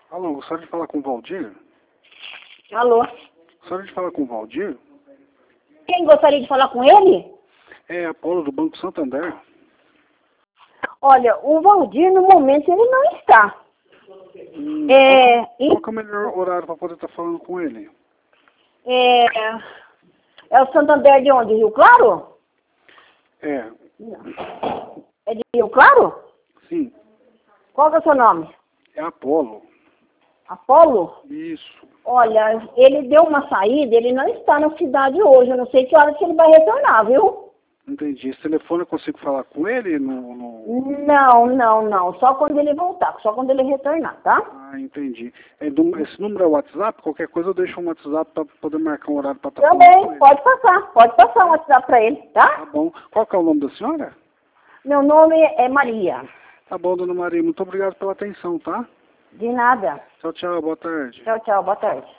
Alô, gostaria de falar com o Valdir? Alô? Gostaria de falar com o Valdir? Quem gostaria de falar com ele? É Apolo do Banco Santander. Olha, o Valdir, no momento, ele não está. Qual que é o melhor horário para poder estar falando com ele? É o Santander de onde? Rio Claro? É, É de Rio Claro? sim, Qual que é o seu nome? é Apolo. Apolo? Isso. Olha, ele deu uma saída, ele não está na cidade hoje. Eu não sei que hora que ele vai retornar, viu? Entendi. Esse telefone eu consigo falar com ele no... Não. Só quando ele voltar, só quando ele retornar, tá? Ah, entendi. Esse número é o WhatsApp? Qualquer coisa eu deixo um WhatsApp para poder marcar um horário para estar falando com Também, ele. pode passar um WhatsApp para ele, Tá tá? bom. Qual que é o nome da senhora? Meu nome é Maria. Tá bom, dona Maria. Muito obrigado pela atenção, tá? De nada. Tchau, tchau. Boa tarde. Tchau, boa tarde.